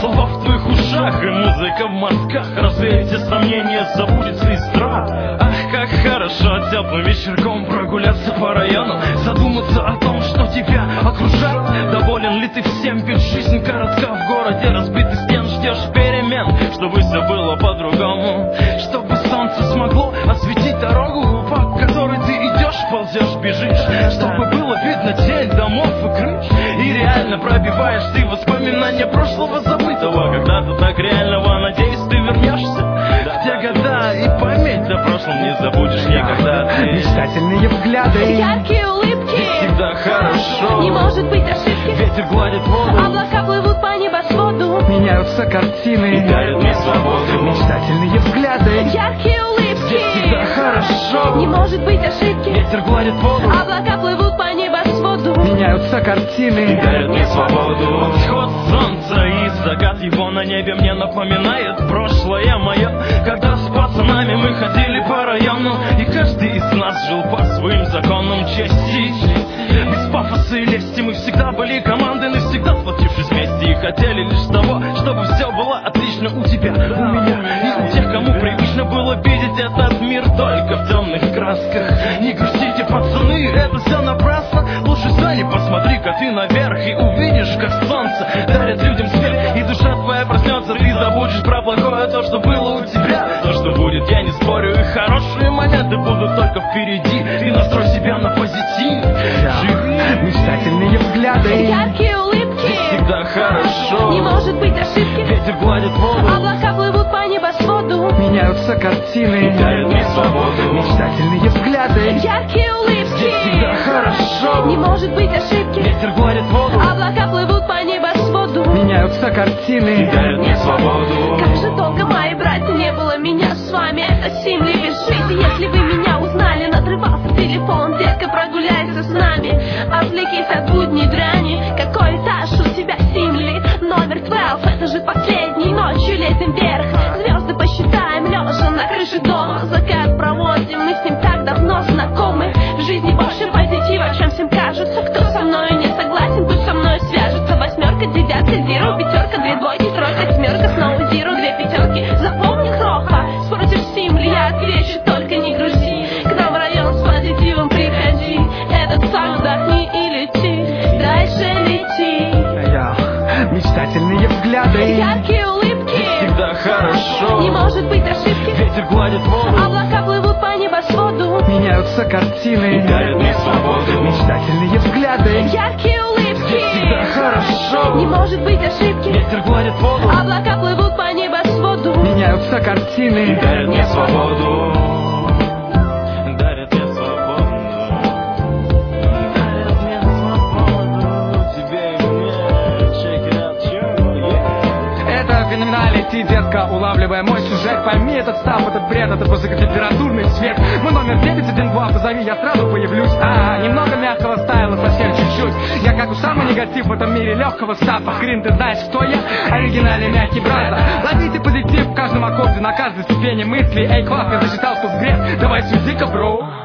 слова в твоих ушах и музыка в мозгах. Развеет все сомнения, забудется и страх. Ах, как хорошо теплым вечерком прогуляться по району, задуматься о том, что тебя окружает. Доволен ли ты всем, ведь жизнь коротка в городе, разбитый стен, ждешь перемен, чтобы все было по-другому, чтобы солнце смогло осветить дорогу, по которой ты идешь, ползешь, бежишь, чтобы было видно тень домов и крыш. И реально пробиваешь ты воспоминания прошлого забытого. Когда-то так реального, надеюсь, ты вернешься в те года, и память о прошлом не забудешь никогда. Мечтательные взгляды, яркие улыбки, всегда хорошо, не может быть ошибки. Ветер гладит воду, облака плывут по небосводу, меняются картины, и дарят мне свободу. Мечтательные взгляды, яркие улыбки, всегда хорошо, не может быть ошибки. Ветер гладит воду, облака плывут по небосводу, меняются картины, дарят мне свободу. Восход солнца и закат его на небе мне напоминает прошлое мое, когда с пацанами мы ходили по району, и каждый из нас жил по своим законам чести. Без пафоса и лести мы всегда были командой, навсегда сплотившись вместе, и хотели лишь того, чтобы все было отлично у тебя, у меня и у тех, кому привычно было видеть этот мир только в темных красках. Не грустите, пацаны, это все напрасно. Лучше встань, посмотри-ка ты наверх и увидишь, как солнце дарит людям свет, и душа твоя проснется, ты забудешь про плохое, то, что было у тебя. То, что будет, я не спорю, и хорошие моменты будут только впереди, и настрой себя на позитив. мечтательные взгляды, яркие улыбки, Всегда хорошо, не может быть ошибки. Ветер гладит воду, Облака плывут по небосводу, меняются картины, дарят мне свободу. мечтательные взгляды, яркие улыбки, Всегда хорошо, не может быть ошибки. Ветер гладит воду, Облака плывут по небосводу, меняются картины, дарят мне свободу. как же долго, мои братья, не было меня с вами. Это 7 лет без жизни. Если вы меня узнали, надрывался телефон, детка, прогуляйся с нами, отвлекись от будней дряни. Какой этаж у тебя, Симли? Номер 12, это же последней ночью летим вверх. Звезды посчитаем, лежа на крыше дома. Закат проводим, мы с ним так давно знакомы. В жизни больше позитива, чем всем кажется. Кто со мной не согласен, пусть со мной свяжется. 8, 9, 0, 5, 2 двойки, 3, 7, снова 0, 2 пятерки. Запомни, Кроха, спросишь Симли, я отвечу, только не грузи. К нам в район с позитивом приходи. Этот сам вдохни и лети, дальше лети. мечтательные взгляды, Яркие улыбки, Всегда хорошо, не может быть ошибки. Ветер гладит воду, Облака плывут по небосводу, меняются картины, дарят мне свободу. мечтательные взгляды, яркие улыбки, Всегда хорошо, не может быть ошибки. Ветер гладит воду, Облака плывут по небосводу, меняются картины, дарят мне свободу. Дарят мне свободу. Дарят мне свободу. Тебе и мне. Check it out, yeah. Это феноменалити, детка, улавливая мой сюжет. Пойми, этот став, этот бред, это высокотемпературный свет. Мой номер 912, позови, я сразу появлюсь. Немного мягкого стайла, совсем чуть-чуть. Я как у самый негатив в этом мире легкого стафа. Хрен, ты знаешь, кто я? Оригинальный мягкий брат. Ловите позитив в каждом аккорде, на каждой ступени мысли. Эй, класс, я засчитал, что сгрет. Давай сюди-ка, бро.